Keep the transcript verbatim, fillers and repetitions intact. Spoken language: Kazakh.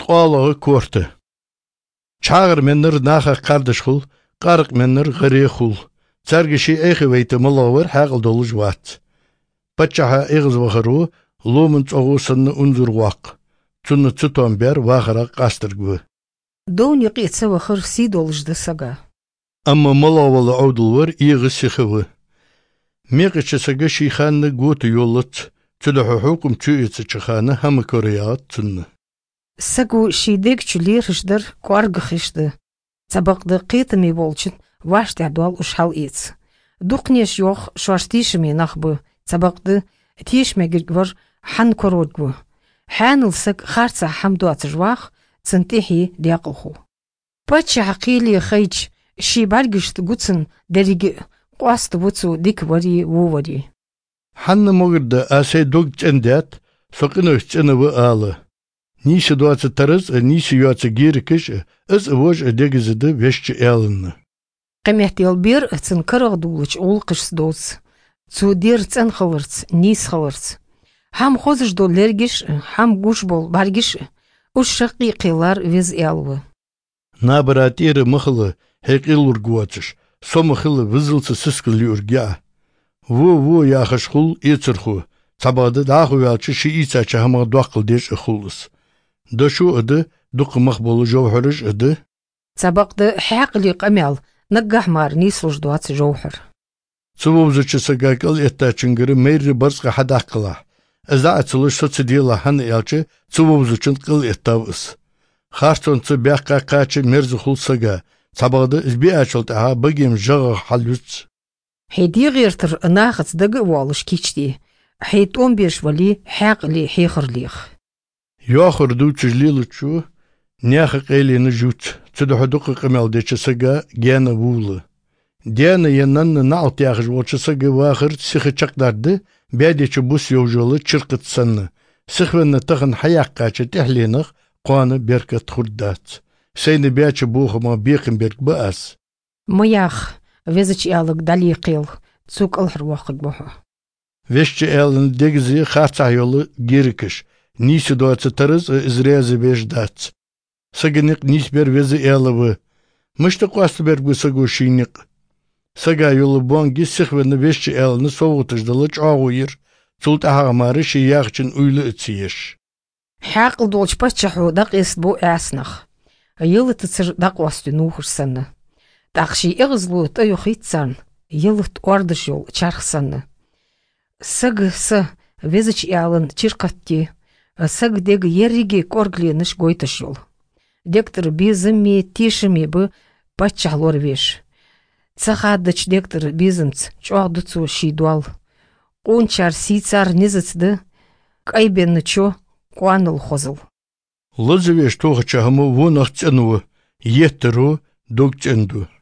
قالغ كورت چاغر منر ناخ قردش خل قارق منر غري خل ترگشي ايخي ويت ملاور حاقل دولج وات بچها ايغز وخرو لومن صغو سن انظر واق تن تتون بير واخرا قاسترغو دون يقيت سوا خر سي دولج دسغا اما ملاول عودلور ايغ سيخو ميقچ سغا شيخان غوت يولت تدح حكم تشيت چخانه هم كوريات تن سغو شيدك چليرشدر كوارغخشد سبق دقيتمي болчит واش تعدوال ушхал иц духнеш йох шваштишми нахбу сабaqды тишмегер хан кородгу ханылсак харца хамдуат жвах центихи дяқуху пача хақили хайч шибальгишт гуцн дериги قواست وڅو دیک وری وو وری حن مغرد اسه دوگ چندات سقنو چنو آله نیش دوات ترز نیش یوات گیرکش از وج دگزد وشچ الن قمت البير تن كرغ دولچ اولقش دوس цу дер цен خلرц نيس خلرц هم خوزش دولرگش هم گوش بول برگش уш шақиқилар вез ялвы набратир махлы хекилур гуатш сомхлы вызылцы сыскылюргя ву ву яхшхул ицрху сабады даху ялчы ши ицача хама дуақыл деш хулс дашу ыды дуқ махболу жовхарыш ыды сабақды хақли қамял наггахмар нислуж дуац жовхар цувузычы сагакал ettачынгыры мейри барсқа хадаққыла Аза ацылыш социдила хан ялчы цувузычын қыл еттавыз Харчонцы бяққа қачы мерзі хулсага сабағды избе ачылт аға бігем жағы халюц Хейди ғиртыр нағыц дағы уалыш кечді Хейт он беш вали хақли хейхырлиқ Яхырду чыжлилычу няхы қейлені жут Цудухадуқы қымалдечі сага гена вулы Дена яннанны наалт яғыш олчысага вахыр сихы чақдарды бәдечі бұс еужолы чырқытсанны Сихвенні тығын хаяққачы тәхленіқ قوانه بركت خردات سين بياتش بوخما بيقنبرگ باس مياخ ويزچ يالك دالي قيل تسوق الحر واخد بوها ويشچ يالن دگزي خارتا يولو گيركش نيس دوات ترز ازرياز بيش دات سگنق نيس بير ويزي يالو مشتق واست برگ سگو شينق سگا يولو بونگي سخوين ويشچ يالن سوغتجدلچ آغوير سولت اهاماري شياخچن uylы اتسيش حاقل دولش بچحو دق است بو اسنخ يلت تسر دق واست نوخرسن دقشي اغزلو تيو خيتسن يلت اوردش يول چارخسن سگ س وزچ يالن چرقتتي سگ дег يريگي коргленыш гойтыш يول дектор бизми тишими бу пачалор веш цахадыч дектор бизымц чогдуцу шидуал кунчар сицар низыцды кайбеннычо قوانل خوزل لزویش توخ چهمو ونخ چنو یترو دوگ چندو